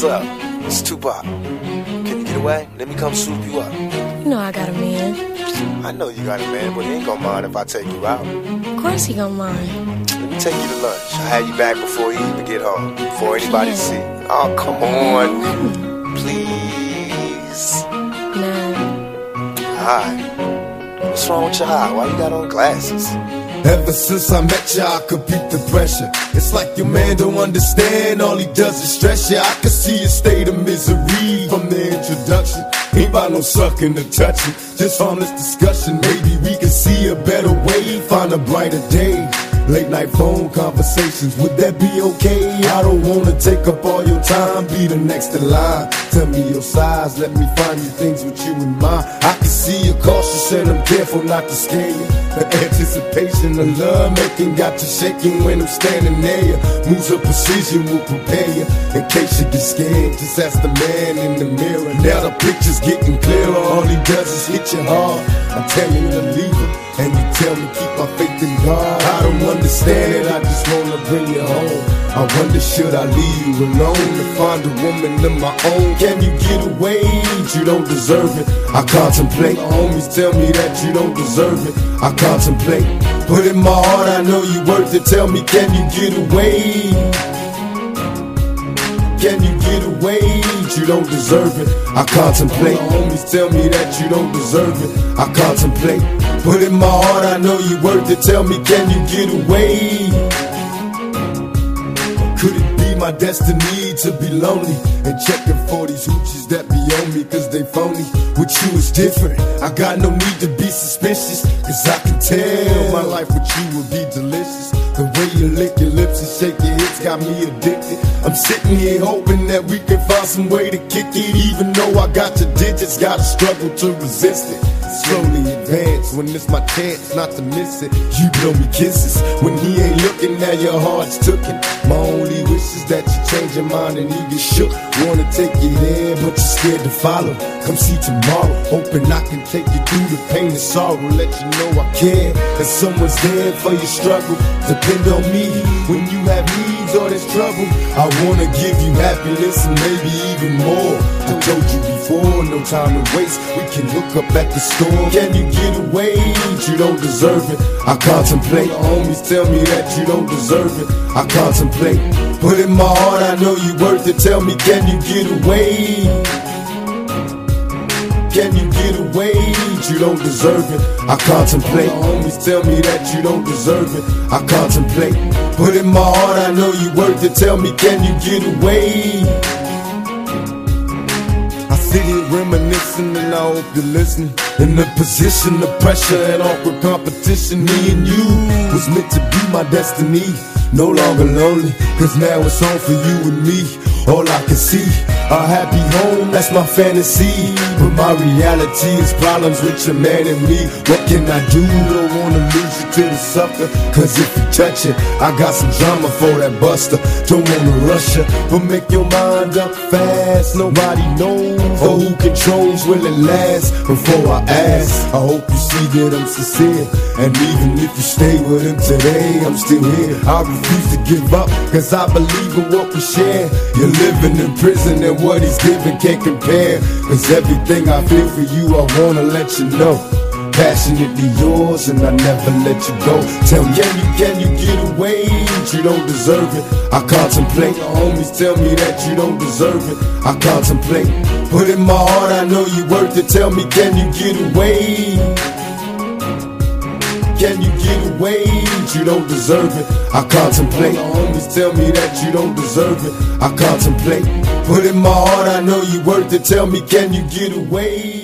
What's up? It's Tupac. Can you get away? Let me come swoop you up. You know I got a man. I know you got a man, but he ain't gonna mind if I take you out. Of course he gonna mind. Let me take you to lunch. I'll have you back before you even get home. Before anybody see. Oh, come on. Please. Nah. Hi. What's wrong with your eye? Why you got on glasses? Ever since I met ya, I could beat the pressure. It's like your man don't understand, all he does is stress ya. I can see your state of misery from the introduction. Ain't about no sucking or touching, just harmless discussion. Maybe we can see a better way, find a brighter day. Late night phone conversations, would that be okay? I don't wanna take up all your time, be the next in line. Tell me your size, let me find you things with you in mind. I can see you're cautious and I'm careful not to scare you. The anticipation of love making got you shaking when I'm standing near you. Moves of precision will prepare you in case you get scared. Just ask the man in the mirror. Now the picture's getting clearer. All he does is hit you hard. I'm telling you to leave him, and you tell me keep my faith in God. I don't understand it, I just wanna bring you home. I wonder should I leave you alone to find a woman of my own? Can you get away? You don't deserve it. I contemplate. My homies tell me that you don't deserve it. I contemplate. But in my heart I know you worth it. Tell me, can you get away? Can you get away? You don't deserve it. I contemplate. My homies tell me that you don't deserve it. I contemplate. But in my heart I know you worth it. Tell me, can you get away? Could it be my destiny to be lonely and checking for these hoochies that be on me cause they phony? With you is different, I got no need to be suspicious, cause I can tell my life with you would be delicious. The way you lick your lips and shake your hips got me addicted. I'm sitting here hoping that we can find some way to kick it. Even though I got your digits, gotta struggle to resist it. Slowly advance when it's my chance not to miss it. You blow me kisses when he ain't looking, now your heart's tooken. My only wish is that you change your mind and you get shook. Wanna take you there but you're scared to follow. Come see tomorrow, hoping I can take you through the pain and sorrow. Let you know I care, and someone's there for your struggle. Depend on me when you have needs or there's trouble. I wanna give you happiness and maybe even more. I told you before, no time to waste. We can look up at the store. Can you get away? You don't deserve it. I contemplate. My homies tell me that you don't deserve it. I contemplate. But in my heart I know you worth it. Tell me, can you get away? Can you get away? You don't deserve it. I contemplate. My homies tell me that you don't deserve it. I contemplate. But in my heart I know you worth it. Tell me, can you get away? I sit here reminiscing and I hope you're listening. In the position of pressure and awkward competition, me and you was meant to be my destiny. No longer lonely, cause now it's home for you and me. All I can see, a happy home, that's my fantasy. But my reality is problems with your man and me. What can I do? Don't wanna lose you to the sucker, cause if you touch it, I got some drama for that buster. Don't wanna rush you, but make your mind up fast. Nobody knows, or who controls will it last. Before I ask, I hope you see that I'm sincere. And even if you stay with him today, I'm still here. I refuse to give up, cause I believe in what we share. You're living in prison and what he's giving can't compare. Cause everything I feel for you, I wanna let you know. Passionately yours and I never let you go. Tell me, can you get away? You don't deserve it. I contemplate. My homies tell me that you don't deserve it. I contemplate. But in my heart I know you worth it. Tell me, can you get away? Can you get away? You don't deserve it. I contemplate. My homies tell me that you don't deserve it. I contemplate. But in my heart I know you worth it. Tell me, can you get away?